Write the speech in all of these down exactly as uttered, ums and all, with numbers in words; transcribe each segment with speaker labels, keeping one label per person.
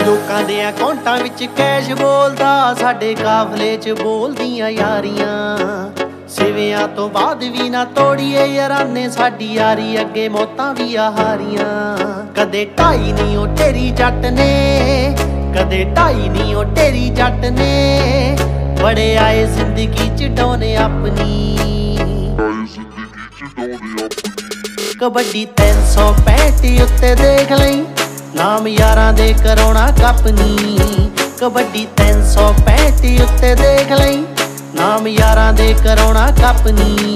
Speaker 1: ਲੋਕਾਂ ਦੇ ਅਕਾਊਂਟਾਂ ਵਿੱਚ ਕੈਸ਼ ਬੋਲਦਾ, ਸਾਡੇ ਕਾਫਲੇ 'ਚ ਬੋਲਦੀਆਂ ਯਾਰੀਆਂ। ਸਿਵਿਆਂ ਤੋਂ ਬਾਅਦ ਵੀ ਨਾ ਤੋੜੀਏ ਯਾਰਾਨੇ, ਸਾਡੀ ਯਾਰੀ ਅੱਗੇ ਮੌਤਾਂ ਵੀ ਆ ਹਾਰੀਆਂ। ਕਦੇ ਢਾਈ ਨਹੀਂ ਉਹ ਤੇਰੀ ਜੱਟ ਨੇ, ਕਦੇ ਢਾਈ ਨਹੀਂ ਉਹ ਤੇਰੀ ਜੱਟ ਨੇ। ਬੜੇ ਆਏ ਜ਼ਿੰਦਗੀ 'ਚ ਡੋਨੇ ਆਪਣੀ, ਕਬੱਡੀ ਤਿੰਨ ਸੌ ਪੈਂਹਠ ਉੱਤੇ ਦੇਖ ਲਈ, ਨਾਮ ਯਾਰਾਂ ਦੇ ਕਰਾਉਣਾ ਕੱਪਨੀ। ਕਬੱਡੀ ਤਿੰਨ ਸੌ ਪੈਂਹਠ ਉੱਤੇ ਦੇਖ ਲਈ, ਨਾਮ ਯਾਰਾਂ ਦੇ ਕਰਾਉਣਾ ਕੱਪਨੀ।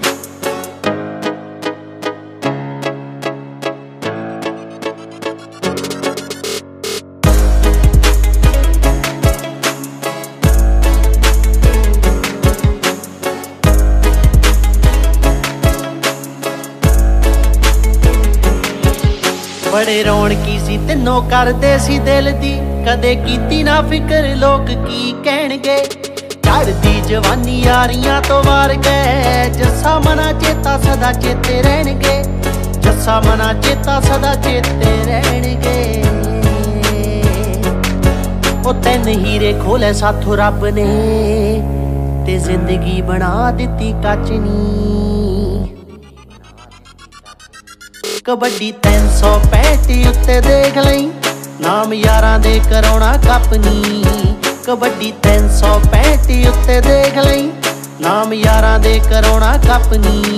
Speaker 1: ਬੜੇ ਰੌਣਕੀ ਸੀ ਤਿੰਨੋਂ ਕਰਦੇ ਸੀ ਦਿਲ ਦੀ, ਕਦੇ ਕੀਤੀ ਨਾ ਫਿਕਰ ਲੋਕ ਕੀ ਕਹਿਣਗੇ। ਚੜ੍ਹਦੀ ਜਵਾਨੀ ਯਾਰੀਆਂ ਤੋਂ ਵਾਰ ਗਏ, ਜੱਸਾ ਮਨਾ ਚੇਤਾ ਸਦਾ ਚੇਤੇ ਰਹਿਣਗੇ, ਜੱਸਾ ਮਨਾ ਚੇਤਾ ਸਦਾ ਚੇਤੇ ਰਹਿਣਗੇ। ਉਹ ਤਿੰਨ ਹੀਰੇ ਖੋਲੇ ਸਾਥੋਂ ਰੱਬ ਨੇ, ਤੇ ਜ਼ਿੰਦਗੀ ਬਣਾ ਦਿੱਤੀ ਕੱਚ ਨੀ। ਕਬੱਡੀ ਤਿੰਨ ਸੌ ਪੈਂਹਠ ਉੱਤੇ ਦੇਖ ਲਈ, ਨਾਮ ਯਾਰਾਂ ਦੇ ਕਰਾਉਣਾ ਕੱਪਨੀ। ਕਬੱਡੀ ਤਿੰਨ ਸੌ ਪੈਂਹਠ ਉੱਤੇ ਦੇਖ ਲਈ, ਨਾਮ ਯਾਰਾਂ ਦੇ ਕਰਾਉਣਾ ਕੱਪਨੀ।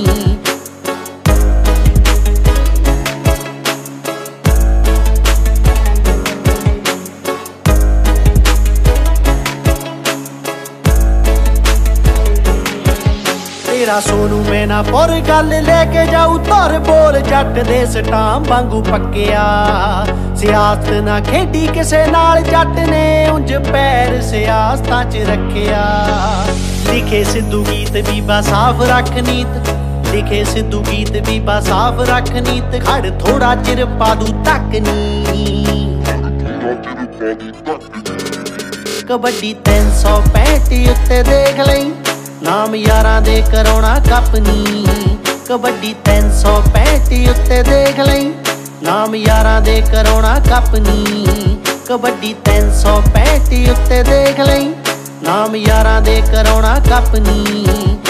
Speaker 1: ਤੇਰਾ ਸੋਨੂ ਮੈਂ ਨਾ ਪੁਰ ਗੱਲ ਲੈ ਕੇ ਜਾਊ ਧਰ ਬੋਲ, ਜੱਟ ਦੇ ਸਟਾਮ ਵਾਂਗੂ ਪੱਕਿਆ। ਸਿਆਸਤ ਨਾ ਖੇਡੀ ਕਿਸੇ ਨਾਲ ਜੱਟ ਨੇ, ਉਂਝ ਪੈਰ ਸਿਆਸਤਾਂ 'ਚ ਰੱਖਿਆ। ਲਿਖੇ ਸਿੱਧੂ ਗੀਤ ਬੀਬਾ ਸਾਫ਼ ਰੱਖ ਨੀਤ, ਲਿਖੇ ਸਿੱਧੂ ਗੀਤ ਬੀਬਾ ਸਾਫ਼ ਰੱਖ ਨੀਤ। ਖੜ ਥੋੜਾ ਚਿਰ ਪਾਦੂ ਤੱਕ ਨੀ, ਕਬੱਡੀ ਤਿੰਨ ਸੌ ਪੈਂਹਠ ਉੱਤੇ ਦੇਖ ਲਈ, ਨਾਮ ਯਾਰਾਂ ਦੇ ਕਰਾਉਣਾ ਕੱਪਨੀ। ਕਬੱਡੀ ਤਿੰਨ ਸੌ ਪੈਂਹਠ ਉੱਤੇ ਦੇਖ ਲਈ, ਨਾਮ ਯਾਰਾਂ ਦੇ ਕਰਾਉਣਾ ਕੱਪਨੀ। ਕਬੱਡੀ ਤਿੰਨ ਸੌ ਪੈਂਹਠ ਉੱਤੇ ਦੇਖ ਲਈ, ਨਾਮ ਯਾਰਾਂ ਦੇ ਕਰਾਉਣਾ ਕੱਪਨੀ।